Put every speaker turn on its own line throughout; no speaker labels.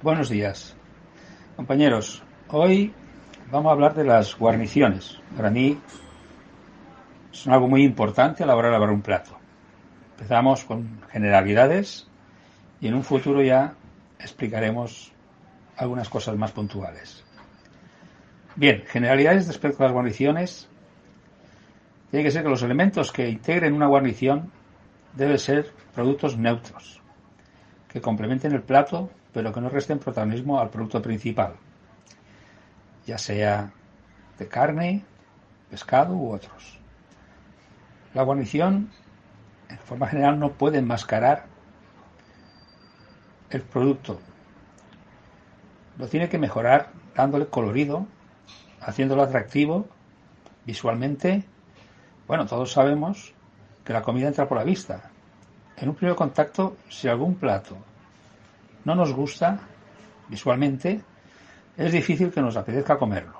Buenos días, compañeros. Hoy vamos a hablar de las guarniciones. Para mí son algo muy importante a la hora de elaborar un plato. Empezamos con generalidades y en un futuro ya explicaremos algunas cosas más puntuales. Bien, generalidades respecto a las guarniciones. Tiene que ser que los elementos que integren una guarnición deben ser productos neutros, que complementen el plato, pero que no resten protagonismo al producto principal, ya sea de carne, pescado u otros. La guarnición, en forma general, no puede enmascarar el producto. Lo tiene que mejorar dándole colorido, haciéndolo atractivo visualmente. Bueno, todos sabemos que la comida entra por la vista. En un primer contacto, si algún plato no nos gusta visualmente, es difícil que nos apetezca comerlo.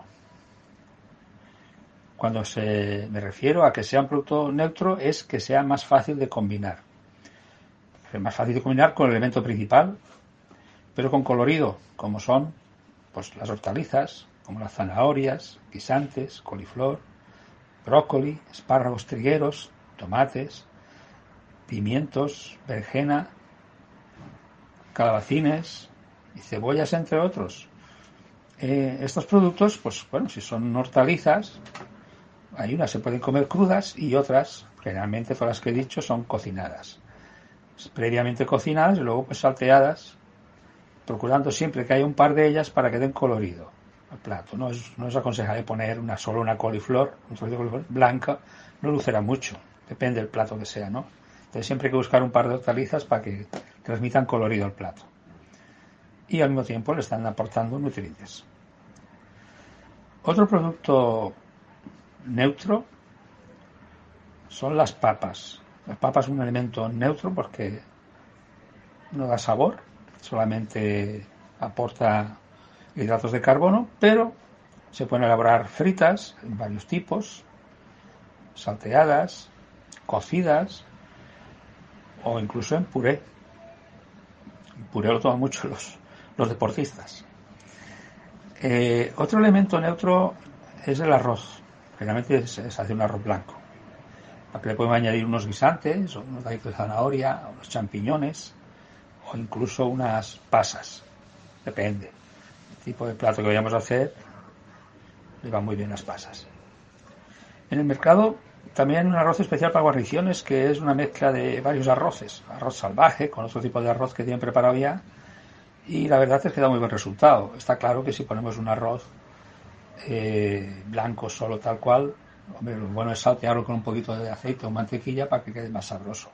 Cuando me refiero a que sea un producto neutro, es que sea más fácil de combinar. Es más fácil de combinar con el elemento principal, pero con colorido, como son pues las hortalizas, como las zanahorias, guisantes, coliflor, brócoli, espárragos trigueros, tomates, pimientos, berenjena, calabacines y cebollas, entre otros. Estos productos, pues bueno, si son hortalizas, hay unas se pueden comer crudas y otras, generalmente todas las que he dicho, son cocinadas. Previamente cocinadas y luego pues salteadas, procurando siempre que haya un par de ellas para que den colorido al plato. No es aconsejable poner solo una coliflor, un trozo de coliflor blanca, no lucera mucho, depende del plato que sea, ¿no? Entonces siempre hay que buscar un par de hortalizas para que transmitan colorido al plato. Y al mismo tiempo le están aportando nutrientes. Otro producto neutro son las papas. Las papas son un elemento neutro porque no da sabor, solamente aporta hidratos de carbono, pero se pueden elaborar fritas en varios tipos, salteadas, cocidas o incluso en puré. El puré lo toman mucho los deportistas. Otro elemento neutro es el arroz. Generalmente se hace un arroz blanco. Para que le podemos añadir unos guisantes, o unos daditos de zanahoria, unos champiñones, o incluso unas pasas. Depende. El tipo de plato que vayamos a hacer, le van muy bien las pasas. En el mercado también hay un arroz especial para guarniciones, que es una mezcla de varios arroces. Arroz salvaje, con otro tipo de arroz que tienen preparado ya. Y la verdad es que da muy buen resultado. Está claro que si ponemos un arroz blanco solo tal cual, hombre, lo bueno es saltearlo con un poquito de aceite o mantequilla para que quede más sabroso.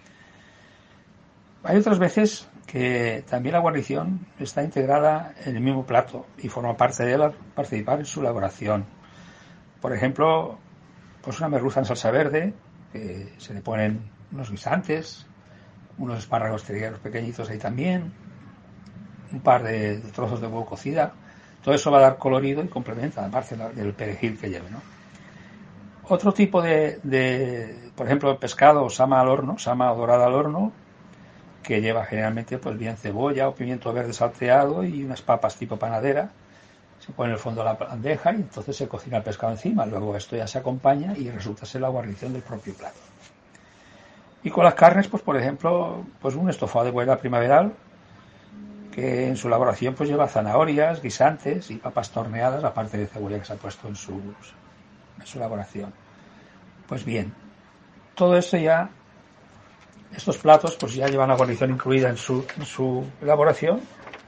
Hay otras veces que también la guarnición está integrada en el mismo plato y forma parte de él participar en su elaboración. Por ejemplo, pues una merluza en salsa verde, que se le ponen unos guisantes, unos espárragos trigueros pequeñitos ahí también, un par de trozos de huevo cocida. Todo eso va a dar colorido y complementa, aparte del perejil que lleve, ¿no? Otro tipo por ejemplo, el pescado sama al horno, sama dorada al horno, que lleva generalmente pues bien cebolla o pimiento verde salteado y unas papas tipo panadera. Se pone en el fondo de la bandeja y entonces se cocina el pescado encima. Luego esto ya se acompaña y resulta ser la guarnición del propio plato. Y con las carnes, pues por ejemplo, pues un estofado de bueyla primaveral, que en su elaboración pues lleva zanahorias, guisantes y papas torneadas, aparte de cebolla que se ha puesto en su elaboración. Pues bien, todo esto ya, estos platos pues ya llevan la guarnición incluida en su elaboración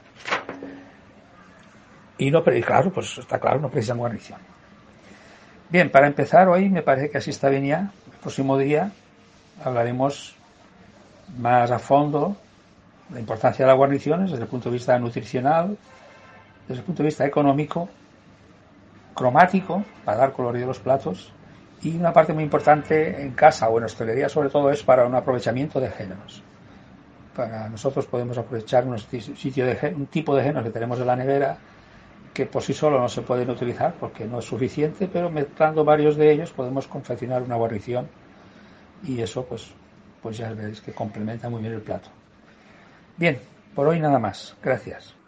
y no, claro, pues está claro, no precisan guarnición. Bien, para empezar hoy me parece que así está bien ya. El próximo día hablaremos más a fondo la importancia de las guarniciones desde el punto de vista nutricional, desde el punto de vista económico, cromático, para dar colorido a los platos, y una parte muy importante en casa o en hostelería sobre todo es para un aprovechamiento de géneros. Para nosotros podemos aprovechar un tipo de géneros que tenemos en la nevera que por sí solo no se pueden utilizar porque no es suficiente, pero mezclando varios de ellos podemos confeccionar una guarnición y eso pues ya veréis que complementa muy bien el plato. Bien, por hoy nada más. Gracias.